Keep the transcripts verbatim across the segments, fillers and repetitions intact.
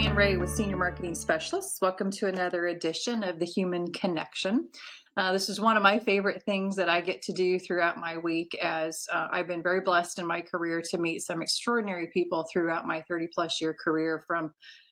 Diane Ray with Senior Marketing Specialists. Welcome to another edition of The Human Connection. Uh, this is one of my favorite things that I get to do throughout my week, as uh, I've been very blessed in my career to meet some extraordinary people throughout my thirty plus year career, from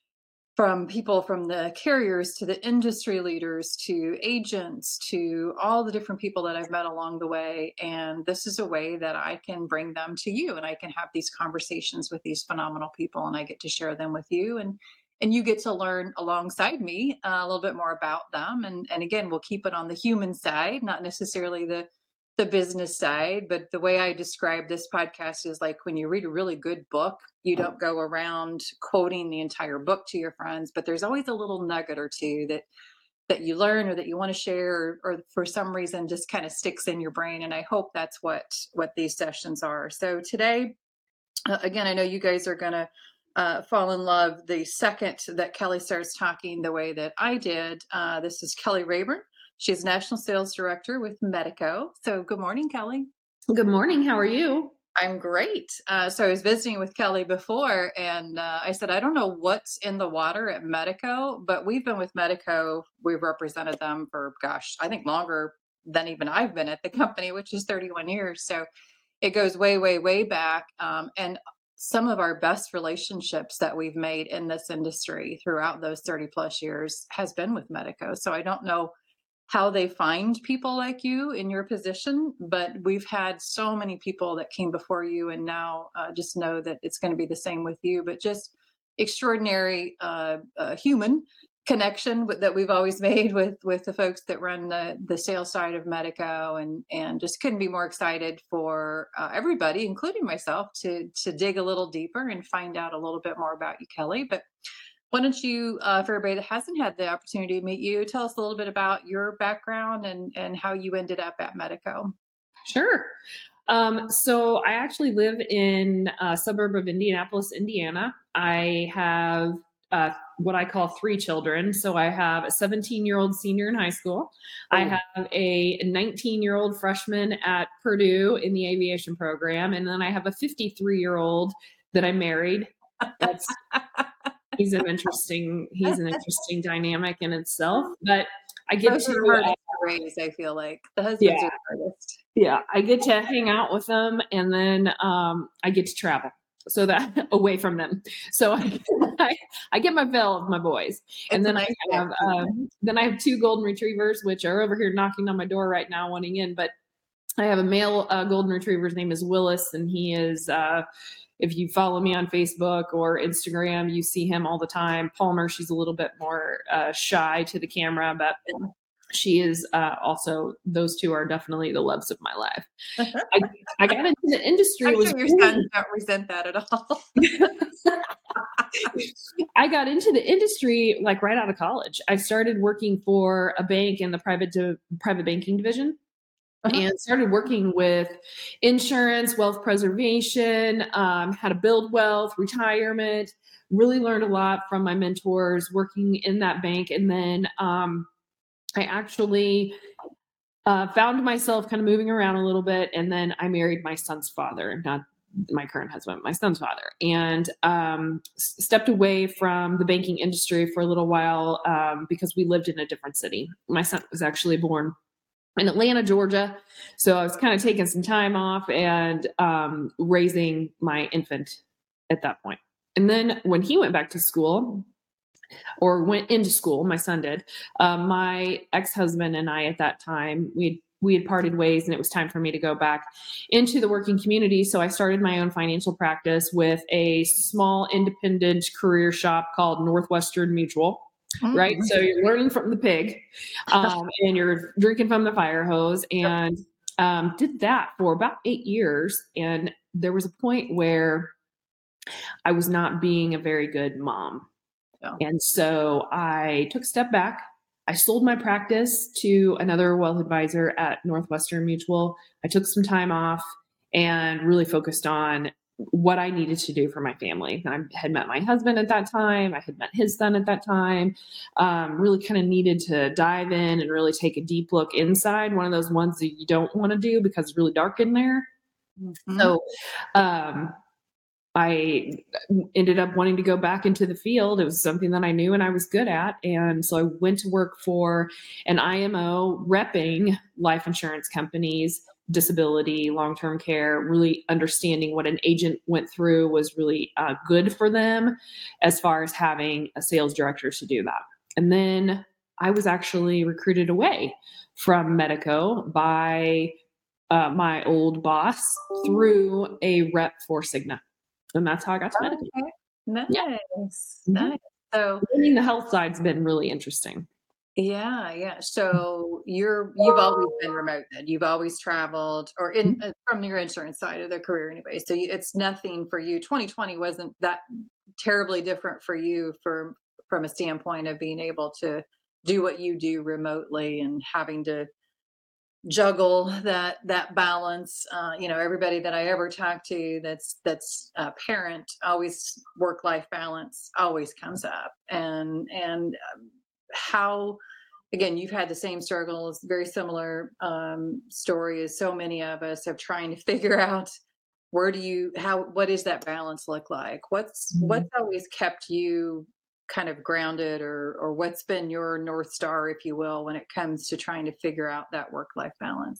from people from the carriers to the industry leaders to agents to all the different people that I've met along the way. And this is a way that I can bring them to you, and I can have these conversations with these phenomenal people, and I get to share them with you. And and you get to learn alongside me uh, a little bit more about them. And, and again, we'll keep it on the human side, not necessarily the the business side. But the way I describe this podcast is like when you read a really good book, you don't go around quoting the entire book to your friends, but there's always a little nugget or two that that you learn or that you want to share, or, or for some reason just kind of sticks in your brain. And I hope that's what what these sessions are. So today, uh, again, I know you guys are going to uh, fall in love the second that Kelly starts talking the way that I did. Uh, this is Kelly Rayburn. She's National Sales Director with Medico. So good morning, Kelly. Good morning. How are you? I'm great. Uh, so I was visiting with Kelly before, and uh, I said, I don't know what's in the water at Medico, but we've been with Medico. We've represented them for, gosh, I think longer than even I've been at the company, which is thirty-one years. So it goes way, way, way back. Um, and some of our best relationships that we've made in this industry throughout those thirty plus years has been with Medico. So I don't know how they find people like you in your position, but we've had so many people that came before you, and now uh, just know that it's going to be the same with you. But just extraordinary uh, uh, human connection with, that we've always made with with the folks that run the the sales side of Medico, and and just couldn't be more excited for uh, everybody, including myself, to to dig a little deeper and find out a little bit more about you, Kelly. But why don't you, uh, for everybody that hasn't had the opportunity to meet you, tell us a little bit about your background and, and how you ended up at Medico. Sure. Um, so I actually live in a suburb of Indianapolis, Indiana. I have uh, what I call three children. So I have a seventeen-year-old senior in high school. Oh. I have a nineteen-year-old freshman at Purdue in the aviation program. And then I have a fifty-three-year-old that I married. That's He's an interesting, he's an interesting dynamic in itself, but I get Those to, are hardest to raise, I feel like. The husbands yeah, are the hardest. Yeah, I get to hang out with them, and then um, I get to travel. So that away from them. So I, I, I get my fill of my boys. It's and then nice I have, uh, then I have two golden retrievers, which are over here knocking on my door right now, wanting in, but I have a male uh, golden retriever. His name is Willis, and he is, uh, if you follow me on Facebook or Instagram, you see him all the time. Palmer, she's a little bit more uh, shy to the camera, but she is uh, also, those two are definitely the loves of my life. I, I got into the industry. I'm was sure your really, sons don't resent that at all. I got into the industry like right out of college. I started working for a bank in the private de- private banking division. Uh-huh. And started working with insurance, wealth preservation, um, how to build wealth, retirement, really learned a lot from my mentors working in that bank. And then um, I actually uh, found myself kind of moving around a little bit. And then I married my son's father, not my current husband, my son's father, and um, s- stepped away from the banking industry for a little while um, because we lived in a different city. My son was actually born in Atlanta, Georgia. So I was kind of taking some time off and um, raising my infant at that point. And then when he went back to school or went into school, my son did, uh, my ex-husband and I at that time, we we had parted ways, and it was time for me to go back into the working community. So I started my own financial practice with a small independent career shop called Northwestern Mutual. Right. So you're learning from the pig um, and you're drinking from the fire hose, and um, did that for about eight years. And there was a point where I was not being a very good mom. Yeah. And so I took a step back. I sold my practice to another wealth advisor at Northwestern Mutual. I took some time off and really focused on what I needed to do for my family. I had met my husband at that time. I had met his son at that time. Um, really kind of needed to dive in and really take a deep look inside. One of those ones that you don't want to do because it's really dark in there. Mm-hmm. So um, I ended up wanting to go back into the field. It was something that I knew and I was good at. And so I went to work for an I M O repping life insurance companies, disability, long-term care, really understanding what an agent went through was really uh, good for them as far as having a sales director to do that. And then I was actually recruited away from Medico by uh, my old boss through a rep for Cigna. And that's how I got to Oh, Medicaid. okay. Yeah. Nice, Mhm. nice. So Learning the health side's been really interesting. yeah, yeah. So you're you've always been remote then? You've always traveled or in Mhm. uh, from your insurance side of the career anyway, so you it's nothing for you twenty twenty wasn't that terribly different for you from from a standpoint of being able to do what you do remotely and having to juggle that that balance. Uh, you know, everybody that I ever talk to that's that's a parent always work life balance always comes up, and and um, how again you've had the same struggles, very similar um, story as so many of us of trying to figure out where do you how what does that balance look like? What's what's Mhm. always kept you kind of grounded or or what's been your north star if you will when it comes to trying to figure out that work life balance?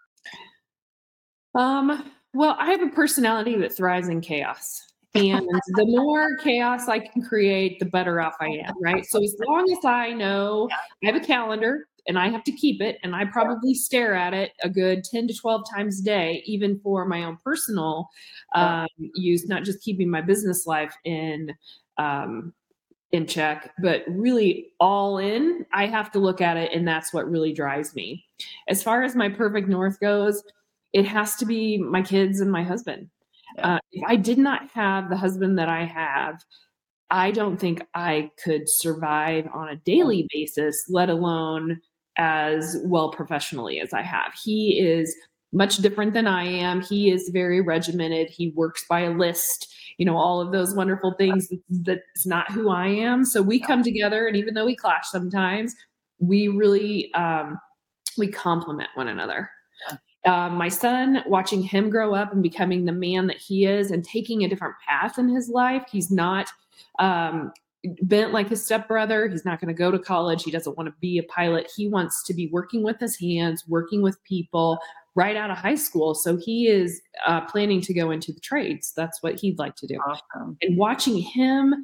Um, well, I have a personality that thrives in chaos. And the more chaos I can create, the better off I am, right? So as long as I know I have a calendar and I have to keep it, and I probably stare at it a good ten to twelve times a day, even for my own personal Yeah. um, use, not just keeping my business life in um, in check, but really all in, I have to look at it, and that's what really drives me. As far as my perfect north goes, it has to be my kids and my husband. Yeah. Uh, if I did not have the husband that I have, I don't think I could survive on a Yeah. daily basis, let alone as well professionally as I have. He is much different than I am. He is very regimented. He works by a list, you know, all of those wonderful things. That's not who I am. So we come together, and even though we clash sometimes, we really um, we complement one another. Yeah. Um, my son, watching him grow up and becoming the man that he is and taking a different path in his life. He's not um, bent like his stepbrother. He's not going to go to college. He doesn't want to be a pilot. He wants to be working with his hands, working with people right out of high school. So he is uh, planning to go into the trades. That's what he'd like to do. Awesome. And watching him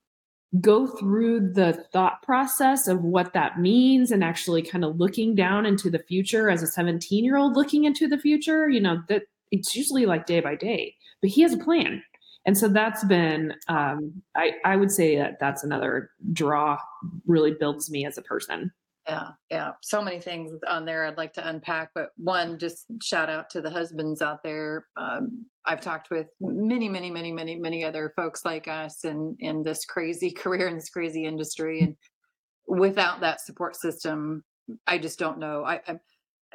go through the thought process of what that means and actually kind of looking down into the future as a seventeen year old looking into the future, you know, that it's usually like day by day, but he has a plan. And so that's been, um, I, I would say that that's another draw, really builds me as a person. Yeah, yeah. So many things on there I'd like to unpack, but one, just shout out to the husbands out there. Um, I've talked with many, many, many, many, many other folks like us in in this crazy career in this crazy industry, and without that support system, I just don't know. I, I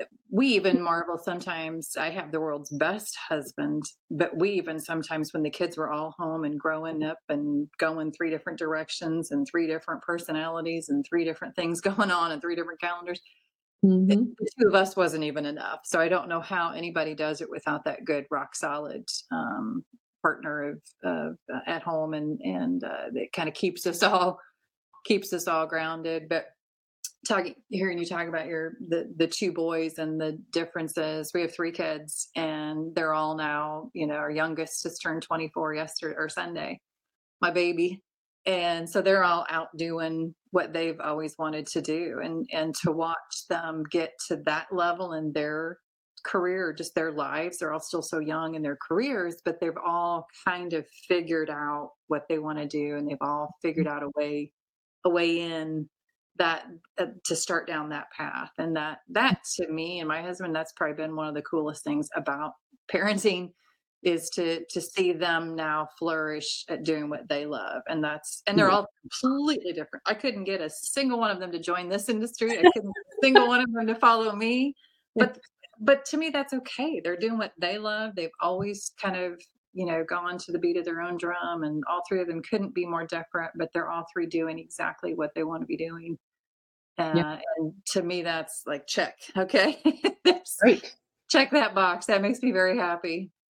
we even marvel sometimes. I have the world's best husband, but we even sometimes, when the kids were all home and growing up and going three different directions and three different personalities and three different things going on and three different calendars, it, Hmm. the two of us wasn't even enough. So I don't know how anybody does it without that good, rock solid um, partner of, of uh, at home, and and uh, that kind of keeps us all keeps us all grounded. But talking hearing you talk about your the the two boys and the differences. We have three kids and they're all now, you know, our youngest just turned twenty-four yesterday or Sunday, my baby. And so they're all out doing what they've always wanted to do, and and to watch them get to that level in their career, just their lives. They're all still so young in their careers, but they've all kind of figured out what they want to do, and they've all figured out a way a way in that uh, to start down that path. And that that to me and my husband, that's probably been one of the coolest things about parenting, is to to see them now flourish at doing what they love. And that's and they're Yeah. all completely different. I couldn't get a single one of them to join this industry. I couldn't get a single one of them to follow me. But but to me that's okay. They're doing what they love. They've always kind of, you know, gone to the beat of their own drum, and all three of them couldn't be more different, but they're all three doing exactly what they want to be doing. Yeah. Uh, and to me that's like check. Okay. There's Great. check that box. That makes me very happy.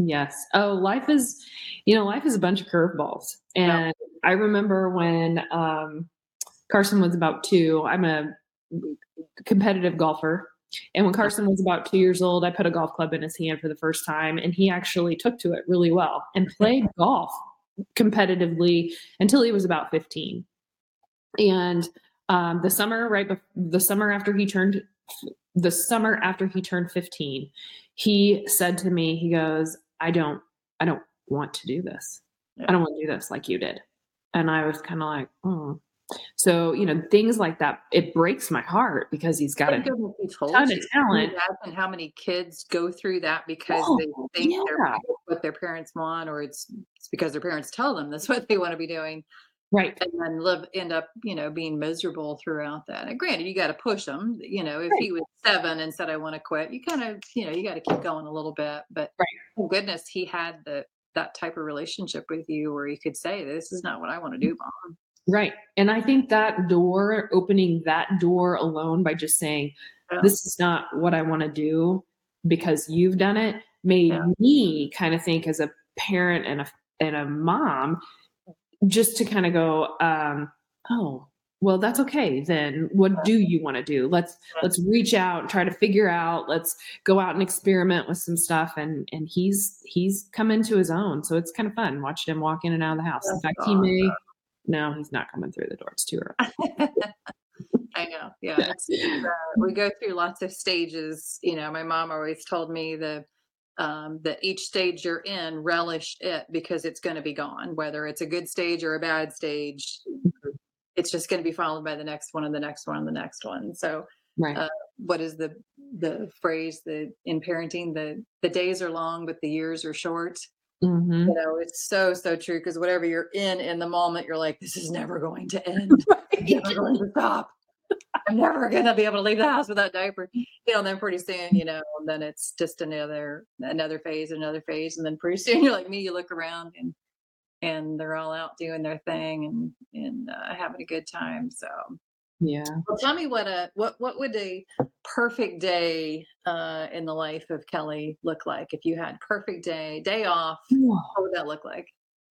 Yes. Oh, life is, you know, life is a bunch of curveballs. Yeah. And I remember when um, Carson was about two, I'm a competitive golfer. And when Carson was about two years old, I put a golf club in his hand for the first time, and he actually took to it really well and played golf competitively until he was about fifteen. And um, the summer, right, bef- the summer after he turned, the summer after he turned fifteen, he said to me, he goes, "I don't, I don't want to do this. I Yeah. don't want to do this like you did." And I was kind of like, oh. So, you know, things like that, it breaks my heart because he's got a Thank goodness he told ton of you. Can you talent. imagine how many kids go through that because Oh, they think they're yeah. what their parents want, or it's it's because their parents tell them that's what they want to be doing, Right. and then live end up, you know, being miserable throughout that. And granted, you got to push them. You know, if Right. he was seven and said, "I want to quit," you kind of, you know, you got to keep going a little bit. But Right. thank goodness he had the that type of relationship with you where he could say, "This is not what I want to do, mom." Right. And I think that door, opening that door alone by just saying, Yeah, this is not what I want to do because you've done it, yeah, made me kind of think as a parent and a and a mom, just to kind of go, um, oh, well, that's okay. Then what do you want to do? Let's yeah. let's reach out, try to figure out, let's go out and experiment with some stuff. And and he's he's come into his own. So it's kind of fun watching him walk in and out of the house. In That's fact, he awesome. may no, he's not coming through the door. It's too early. I know. Yeah, it's, it's uh, we go through lots of stages. You know, my mom always told me the um, that each stage you're in, relish it because it's going to be gone. Whether it's a good stage or a bad stage, it's just going to be followed by the next one and the next one and the next one. So, Right. uh, what is the the phrase that in parenting, the the days are long, but the years are short. You Mhm. know, it's so so true because whatever you're in in the moment, you're like, this is never going to end. It's Right. never going to stop. I'm never gonna be able to leave the house without diaper. You know, and then pretty soon, you know, and then it's just another another phase, another phase, and then pretty soon you're like me, you look around and and they're all out doing their thing and and uh, having a good time. So, Yeah. well, tell me what a what what would a perfect day uh, in the life of Kelly look like if you had perfect day, day off? What would that look like?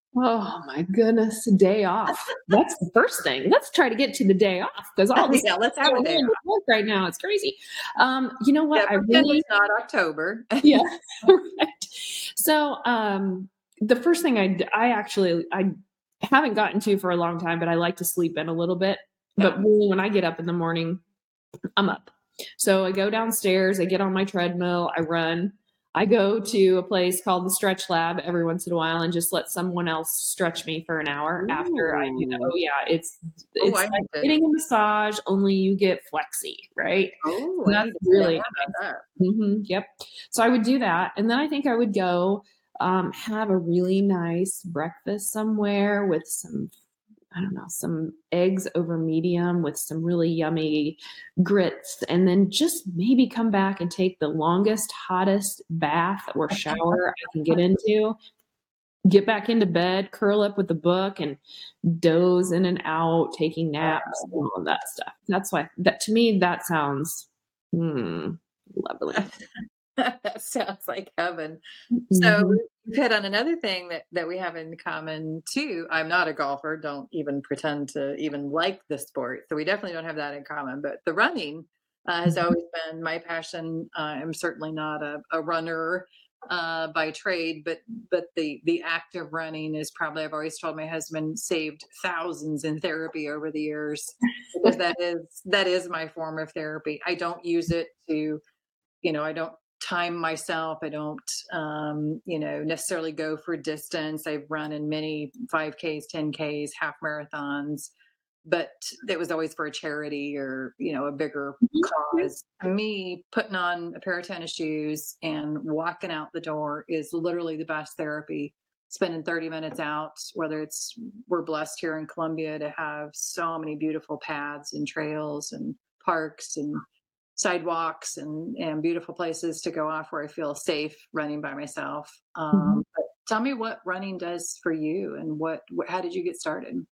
Oh my goodness, day off. That's the first thing. Let's try to get to the day off because all this Yeah, let's have a going day on with off. work right now. It's crazy. Um, you know what? Yeah, I pretend really it's not October. yeah. Right. So um the first thing I d- I actually I haven't gotten to for a long time, but I like to sleep in a little bit. But Yeah. really when I get up in the morning, I'm up. So I go downstairs, I get on my treadmill, I run. I go to a place called the Stretch Lab every once in a while and just let someone else stretch me for an hour after I do that. Ooh. Oh yeah, it's Oh, it's I like need to. getting a massage, only you get flexy, right? Oh, So I that's need to find out really more about that. nice. Hmm. Yep. So I would do that, and then I think I would go um, have a really nice breakfast somewhere with some I don't know, some eggs over medium with some really yummy grits, and then just maybe come back and take the longest, hottest bath or shower I can get into, get back into bed, curl up with a book, and doze in and out, taking naps, and all of that stuff. That's why that to me, that sounds, hmm, lovely. That sounds like heaven. So Mhm. we've hit on another thing that that we have in common too. I'm not a golfer. Don't even pretend to even like the sport. So we definitely don't have that in common. But the running uh, has Mhm. always been my passion. Uh, I'm certainly not a, a runner uh, by trade, but but the the act of running is probably I've always told my husband saved thousands in therapy over the years because that is that is my form of therapy. I don't use it to you know, I don't time myself. I don't, um, you know, necessarily go for distance. I've run in many five Ks, ten Ks, half marathons, but it was always for a charity or, you know, a bigger Mhm. cause. To me, putting on a pair of tennis shoes and walking out the door is literally the best therapy. Spending thirty minutes out, whether it's we're blessed here in Columbia to have so many beautiful paths and trails and parks and sidewalks and and beautiful places to go off where I feel safe running by myself. Mhm. Um, but tell me what running does for you and what, what how did you get started?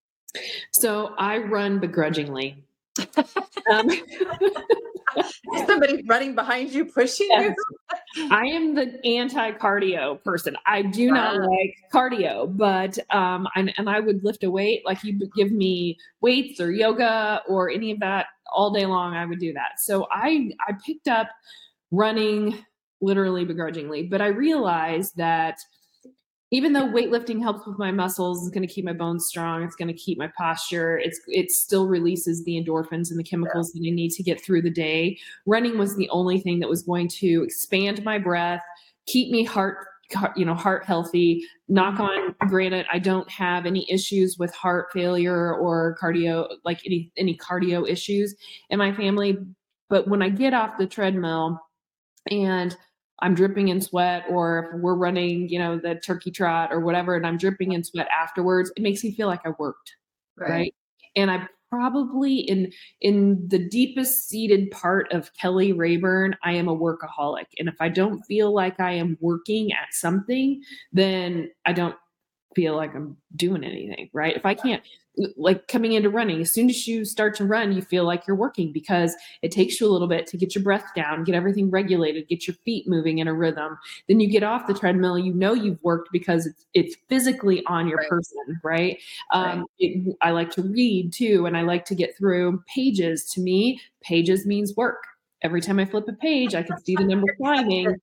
So I run begrudgingly. Um, Is somebody running behind you, pushing yes. you? I am the anti-cardio person. I do not Wow. like cardio, but um, and, and I would lift a weight. Like you give me weights or yoga or any of that all day long, I would do that. So I I picked up running literally begrudgingly, but I realized that even though weightlifting helps with my muscles, it's going to keep my bones strong, it's going to keep my posture, it's it still releases the endorphins and the chemicals that I need to get through the day. Running was the only thing that was going to expand my breath, keep me heart you know heart healthy. Knock on granted, I don't have any issues with heart failure or cardio, like any any cardio issues in my family. But when I get off the treadmill and I'm dripping in sweat, or if we're running, you know, the turkey trot or whatever, and I'm dripping in sweat afterwards, it makes me feel like I worked, Right. right? And I probably in in the deepest seated part of Kelly Rayburn, I am a workaholic. And if I don't feel like I am working at something, then I don't feel like I'm doing anything, right? If I can't, like coming into running, as soon as you start to run, you feel like you're working because it takes you a little bit to get your breath down, get everything regulated, get your feet moving in a rhythm. Then you get off the treadmill, you know you've worked because it's, it's physically on your Right. person, right? Um, Right. it, I like to read too, and I like to get through pages. To me, pages means work. Every time I flip a page, I can see the number climbing.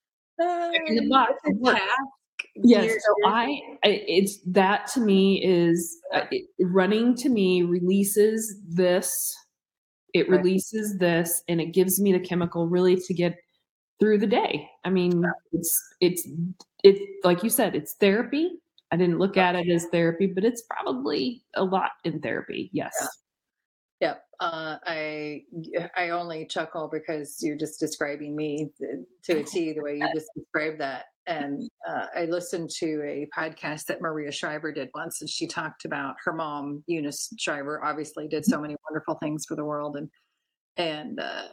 In the box It's of a work. task. Yes, You're, so you're I, I it's that to me is uh, yeah. it, running to me releases this, it Right. releases this, and it gives me the chemical really to get through the day. I mean, it's it's it's like you said, it's therapy. I didn't look at it as therapy, but it's probably a lot in therapy. Yes. Yeah. Yep. Uh, I I only chuckle because you're just describing me to a T the way you just described that. And uh, I listened to a podcast that Maria Shriver did once, and she talked about her mom, Eunice Shriver. Obviously, did so many wonderful things for the world, and and uh,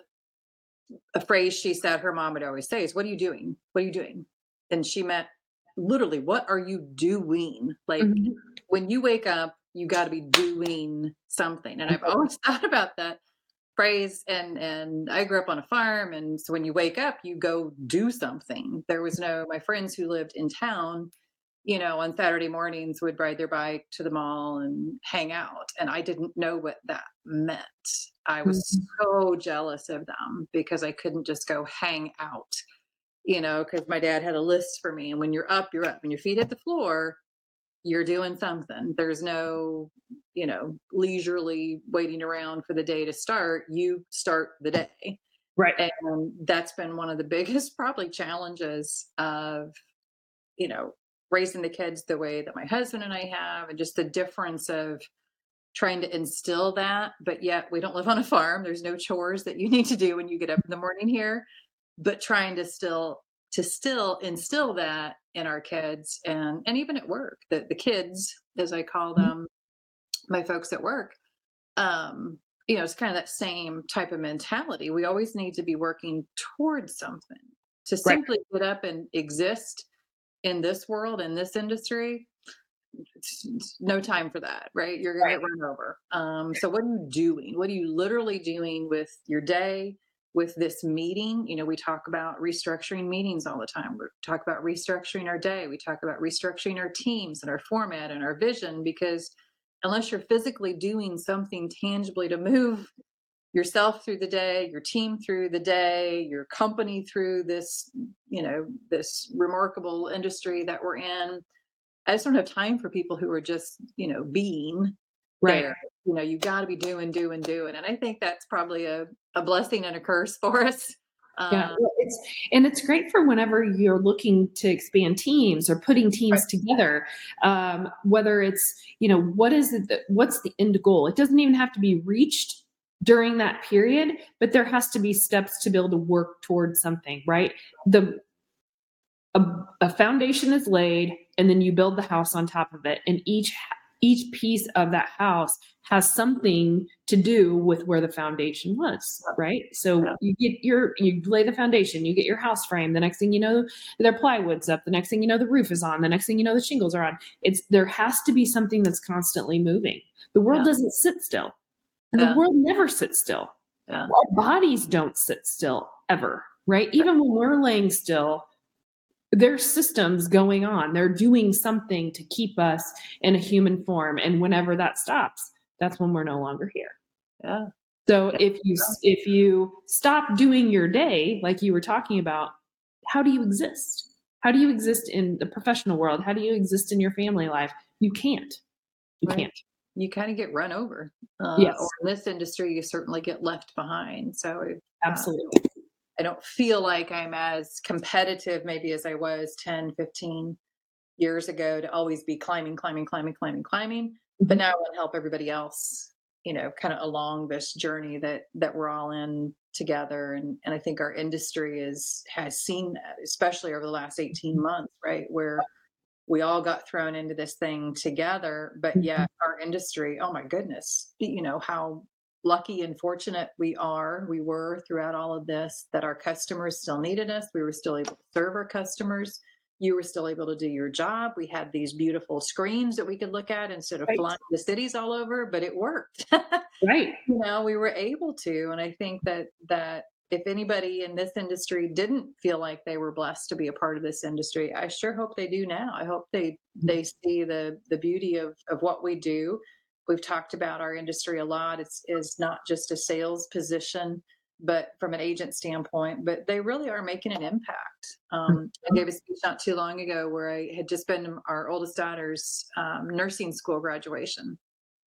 a phrase she said her mom would always say is, "What are you doing? What are you doing?" And she meant literally, "What are you doing?" Like Mhm. when you wake up, you got to be doing something. And I've always thought about that phrase. And and I grew up on a farm, and so when you wake up, you go do something. There was no my friends who lived in town, you know, on Saturday mornings would ride their bike to the mall and hang out. And I didn't know what that meant. I was Mhm. so jealous of them because I couldn't just go hang out, you know, because my dad had a list for me. And when you're up, you're up. When your feet hit the floor, you're doing something. There's no, you know, leisurely waiting around for the day to start. You start the day. Right. And that's been one of the biggest probably challenges of, you know, raising the kids the way that my husband and I have, and just the difference of trying to instill that. But yet we don't live on a farm. There's no chores that you need to do when you get up in the morning here, but trying to still to still instill that in our kids, and and even at work, the the kids, as I call them, my folks at work, um, you know, it's kind of that same type of mentality. We always need to be working towards something. To Right. simply get up and exist in this world, in this industry, it's, it's no time for that, right? You're going to Right. get run over. Um, so, what are you doing? What are you literally doing with your day, with this meeting? You know, we talk about restructuring meetings all the time. We talk about restructuring our day. We talk about restructuring our teams and our format and our vision, because unless you're physically doing something tangibly to move yourself through the day, your team through the day, your company through this, you know, this remarkable industry that we're in, I just don't have time for people who are just, you know, being Right. there. You know, you got to be doing, doing, doing. And I think that's probably a, a blessing and a curse for us. Yeah, Um, well, it's and it's great for whenever you're looking to expand teams or putting right, teams together. Um, whether it's, you know, what is it that, what's the end goal? It doesn't even have to be reached during that period, but there has to be steps to be able to work towards something, right? The a, a foundation is laid, and then you build the house on top of it, and each each piece of that house has something to do with where the foundation was, right? So yeah, you get your you lay the foundation, you get your house frame, the next thing you know their plywood's up, the next thing you know the roof is on, the next thing you know the shingles are on. It's there has to be something that's constantly moving. The world yeah, doesn't sit still, and the yeah, world never sits still. yeah, Our bodies don't sit still ever. right? Even when we're laying still, there's systems going on. They're doing something to keep us in a human form. And whenever that stops, that's when we're no longer here. Yeah. So if you if you stop doing your day, like you were talking about, how do you exist? How do you exist in the professional world? How do you exist in your family life? You can't. You Right. can't. You kind of get run over. Uh, Yes, or in this industry, you certainly get left behind. So uh, absolutely. I don't feel like I'm as competitive maybe as I was ten, fifteen years ago to always be climbing, climbing, climbing, climbing, climbing. But Mhm. now I want to help everybody else, you know, kind of along this journey that that we're all in together. And and I think our industry is has seen that, especially over the last eighteen months, right? Where we all got thrown into this thing together, but Mhm. yet our industry, oh my goodness, you know, how lucky and fortunate we are, we were throughout all of this, that our customers still needed us. We were still able to serve our customers. You were still able to do your job. We had these beautiful screens that we could look at instead of Right. flying the cities all over, but it worked. Right. You know, we were able to. And I think that that if anybody in this industry didn't feel like they were blessed to be a part of this industry, I sure hope they do now. I hope they they see the the beauty of of what we do. We've talked about our industry a lot. It's is not just a sales position, but from an agent standpoint, but they really are making an impact. Um, I Mhm. gave a speech not too long ago where I had just been to our oldest daughter's um, nursing school graduation,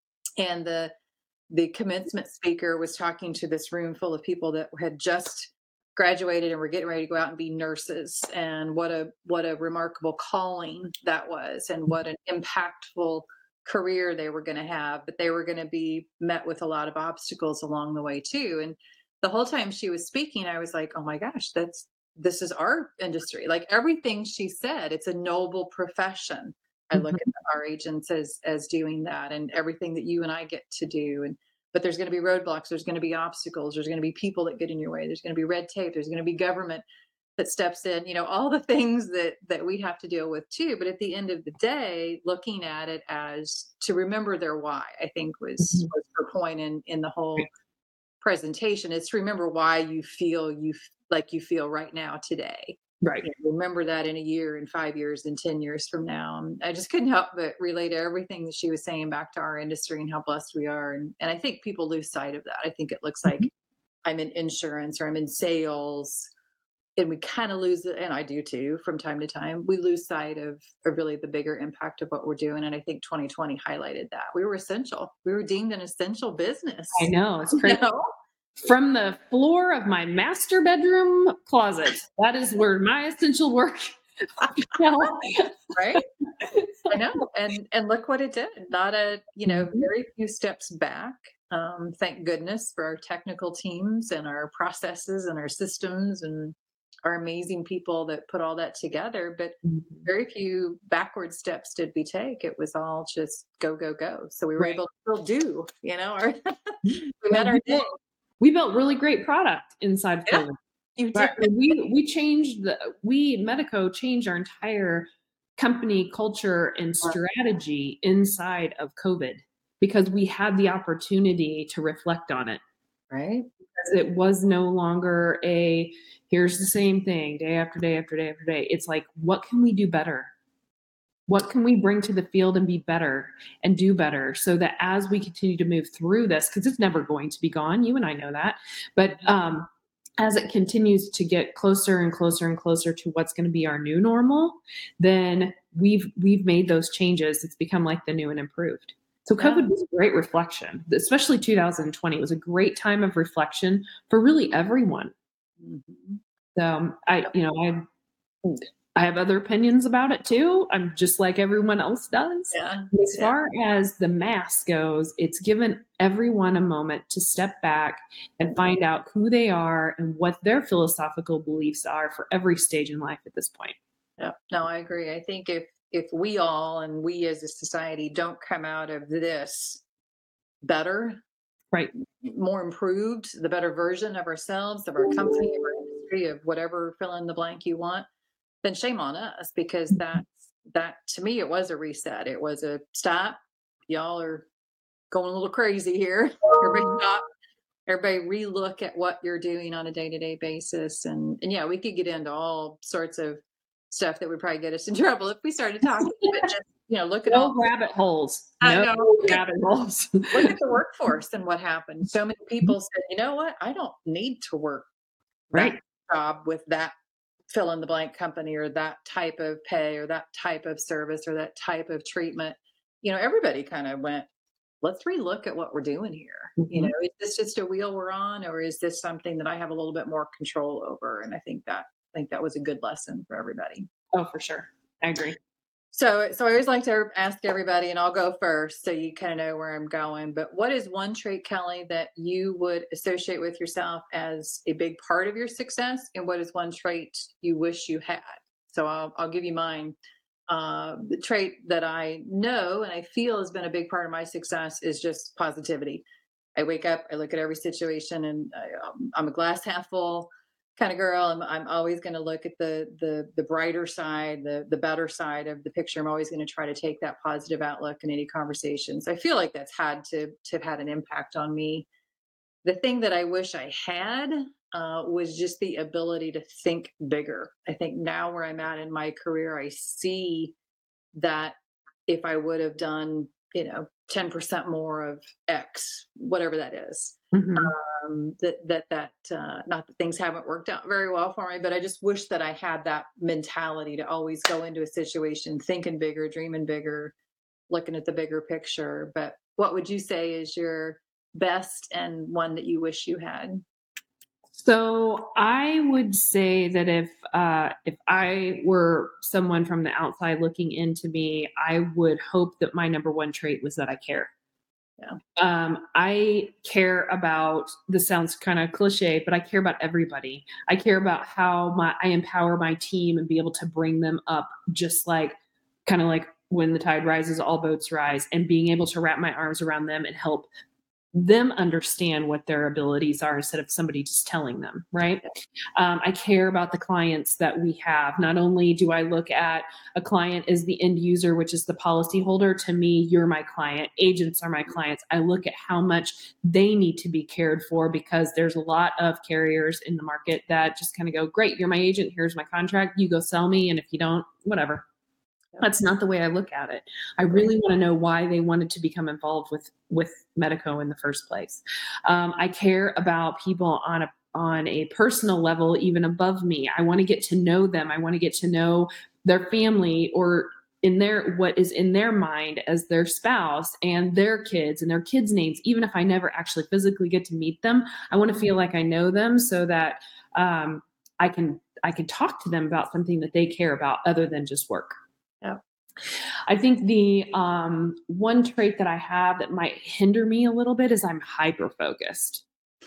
and the the commencement speaker was talking to this room full of people that had just graduated and were getting ready to go out and be nurses, and what a what a remarkable calling that was, and what an impactful career they were going to have, but they were going to be met with a lot of obstacles along the way too. And the whole time she was speaking, I was like, oh my gosh, that's this is our industry. Like everything she said, it's a noble profession. I look Mhm. at our agents as as doing that, and everything that you and I get to do. And but there's going to be roadblocks, there's going to be obstacles, there's going to be people that get in your way, there's going to be red tape, there's going to be government that steps in, you know, all the things that that we have to deal with too. But at the end of the day, looking at it as to remember their why, I think was Mhm. was her point in in the Right. whole presentation, is to remember why you feel you f- like you feel right now today. Right. You know, remember that in a year, in five years, in ten years from now. And I just couldn't help but relate everything that she was saying back to our industry and how blessed we are. And, and I think people lose sight of that. I think it looks like Mhm. I'm in insurance or I'm in sales, and we kind of lose it, and I do too from time to time. We lose sight of, of really the bigger impact of what we're doing. And I think twenty twenty highlighted that. We were essential. We were deemed an essential I business. know, it's You crazy. know? From the floor of my master bedroom closet, that is where my essential work fell. Right? I know, and and look what it did. Not a you know, Mhm. very few steps back. Um, thank goodness for our technical teams and our processes and our systems and our amazing people that put all that together. But Mhm. very few backward steps did we take. It was all just go, go, go. So we were Right. able to still do, you know, our we Well, met we our day. built we built really great product inside Yeah, COVID. you Right, did. we we changed the we Medico changed our entire company culture and strategy inside of COVID because we had the opportunity to reflect on it. Right? 'Cause it was no longer a, "Here's the same thing day after day after day after day." It's like, "What can we do better? What can we bring to the field and be better and do better so that as we continue to move through this, because it's never going to be gone, you and I know that, but um, as it continues to get closer and closer and closer to what's going to be our new normal, then we've we've made those changes. It's become like the new and improved. So Yeah. COVID was a great reflection, especially two thousand twenty was a great time of reflection for really everyone. Mhm. So I, you know, I I have other opinions about it too. I'm just like everyone else does. Yeah. But as Yeah. far as the mask goes, it's given everyone a moment to step back and find out who they are and what their philosophical beliefs are for every stage in life at this point. Yeah. No, I agree. I think if if we all and we as a society don't come out of this better, Right. more improved, the better version of ourselves, of our company, of our industry, of whatever fill in the blank you want, then shame on us, because that that to me it was a reset. It was a stop. Y'all are going a little crazy here. Everybody stop. everybody relook at what you're doing on a day-to-day basis. And and yeah, we could get into all sorts of stuff that would probably get us in trouble if we started talking, but just, you know, look at all No rabbit holes. I No know. rabbit holes. Look at the workforce and what happened. So many people said, "You know what? I don't need to work that Right. job with that fill in the blank company or that type of pay or that type of service or that type of treatment." You know, everybody kind of went, let's relook at what we're doing here. You know, Mhm. is this just a wheel we're on, or is this something that I have a little bit more control over? And I think that I think that was a good lesson for everybody. Oh, for sure. I agree. So, so I always like to ask everybody, and I'll go first so you kind of know where I'm going. But what is one trait, Kelly, that you would associate with yourself as a big part of your success, and what is one trait you wish you had? So I'll I'll give you mine. Uh, the trait that I know and I feel has been a big part of my success is just positivity. I wake up, I look at every situation, and I, um, I'm a glass half full kind of girl. I'm, I'm always going to look at the the the brighter side, the the better side of the picture. I'm always going to try to take that positive outlook in any conversations. I feel like that's had to to have had an impact on me. The thing that I wish I had uh, was just the ability to think bigger. I think now where I'm at in my career, I see that if I would have done, you know, ten percent more of X, whatever that is, Mhm. um, that that that uh, not that things haven't worked out very well for me, but I just wish that I had that mentality to always go into a situation thinking bigger, dreaming bigger, looking at the bigger picture. But what would you say is your best and one that you wish you had? So I would say that if uh, if I were someone from the outside looking into me, I would hope that my number one trait was that I care. Yeah. Um, I care about, this sounds kind of cliche, but I care about everybody. I care about how my I empower my team and be able to bring them up, just like kind of like when the tide rises, all boats rise, and being able to wrap my arms around them and help them understand what their abilities are instead of somebody just telling them, right? Um, I care about the clients that we have. Not only do I look at a client as the end user, which is the policy holder, to me, you're my client, agents are my clients. I look at how much they need to be cared for because there's a lot of carriers in the market that just kind of go, great, you're my agent, here's my contract, you go sell me. And if you don't, whatever. Yep. That's not the way I look at it. I Agree. really want to know why they wanted to become involved with with Medico in the first place. Um, I care about people on a on a personal level, even above me. I want to get to know them. I want to get to know their family, or in their what is in their mind as their spouse and their kids and their kids' names. Even if I never actually physically get to meet them, I want to feel like I know them so that um, I can I can talk to them about something that they care about other than just work. Yeah. I think the um, one trait that I have that might hinder me a little bit is I'm hyper focused.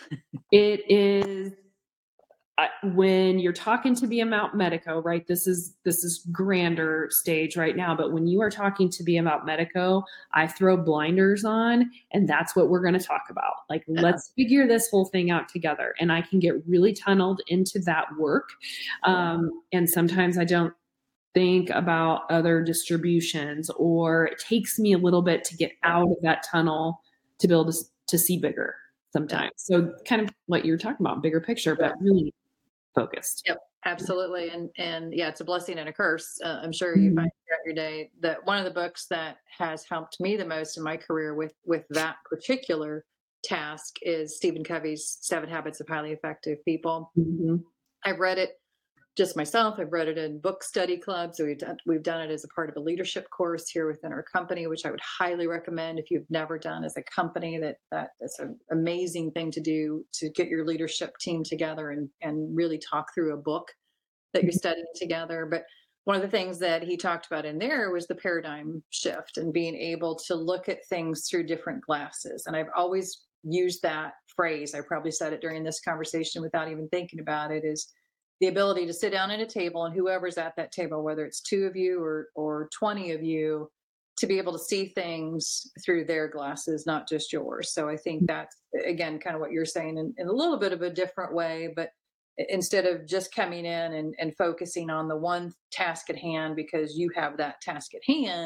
It is uh, when you're talking to be about Medico, right? This is this is grander stage right now, but when you are talking to be about Medico, I throw blinders on, and that's what we're going to talk about. Like, Yeah. let's figure this whole thing out together, and I can get really tunneled into that work, Yeah. um, and sometimes I don't think about other distributions, or it takes me a little bit to get Yeah. out of that tunnel to be able to, to see bigger Yeah. sometimes. So kind of what you're talking about, bigger picture, but really focused. Yep, absolutely, and and yeah, it's a blessing and a curse. Uh, I'm sure you find Mhm. throughout your day that one of the books that has helped me the most in my career with with that particular task is Stephen Covey's Seven Habits of Highly Effective People. Mhm. I've read it just myself. I've read it in book study clubs. So we've done we've done it as a part of a leadership course here within our company, which I would highly recommend if you've never done as a company. That that that's an amazing thing to do to get your leadership team together and and really talk through a book that you're studying together. But one of the things that he talked about in there was the paradigm shift and being able to look at things through different glasses. And I've always used that phrase. I probably said it during this conversation without even thinking about it, is the ability to sit down at a table and whoever's at that table, whether it's two of you or or twenty of you, to be able to see things through their glasses, not just yours. So I think that's again kind of what you're saying in, in a little bit of a different way, but instead of just coming in and, and focusing on the one task at hand because you have that task at hand,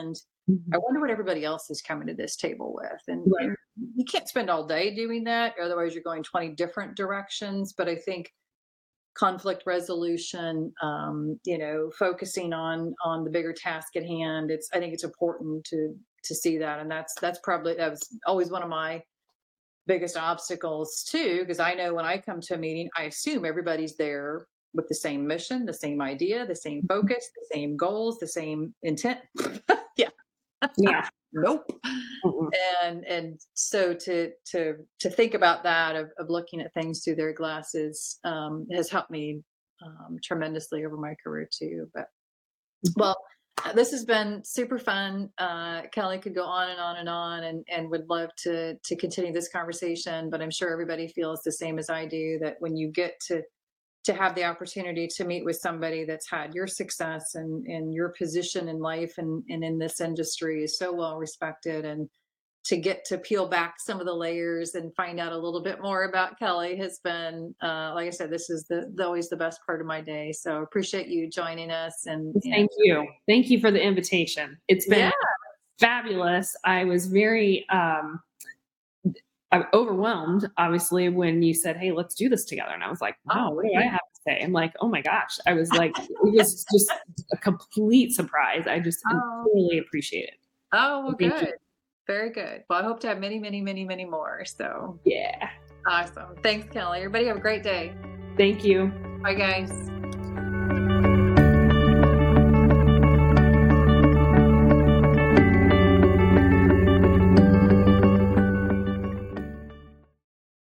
I Mhm. wonder what everybody else is coming to this table with. And, Right. and you can't spend all day doing that. Otherwise, you're going twenty different directions. But I think conflict resolution, um, you know, focusing on on the bigger task at hand. It's I think it's important to to see that, and that's that's probably that was always one of my biggest obstacles too, because I know when I come to a meeting, I assume everybody's there with the same mission, the same idea, the same focus, the same goals, the same intent. Yeah. Yeah. Nope. Mm-mm. And and so to to to think about that of, of looking at things through their glasses um, has helped me um, tremendously over my career too. But Mhm. well, uh, this has been super fun. Uh, Kelly could go on and on and on, and and would love to to continue this conversation. But I'm sure everybody feels the same as I do, that when you get to to have the opportunity to meet with somebody that's had your success and and your position in life and and in this industry is so well respected, and to get to peel back some of the layers and find out a little bit more about Kelly has been, uh, like I said, this is the, the always the best part of my day. So appreciate you joining us, and and Thank you. Thank you for the invitation. It's yeah, been fabulous. I was very um, uh, overwhelmed, obviously, when you said, "Hey, let's do this together." And I was like, oh "Wow, what my do I goodness, have to say?" I'm like, "Oh my gosh!" I was like, it was just a complete surprise. I just oh totally appreciate it. oh So well, thank you. good, very good. Well, I hope to have many, many, many, many more. So Yeah. awesome. Thanks, Kelly. Everybody have a great day. Thank you. Bye, guys.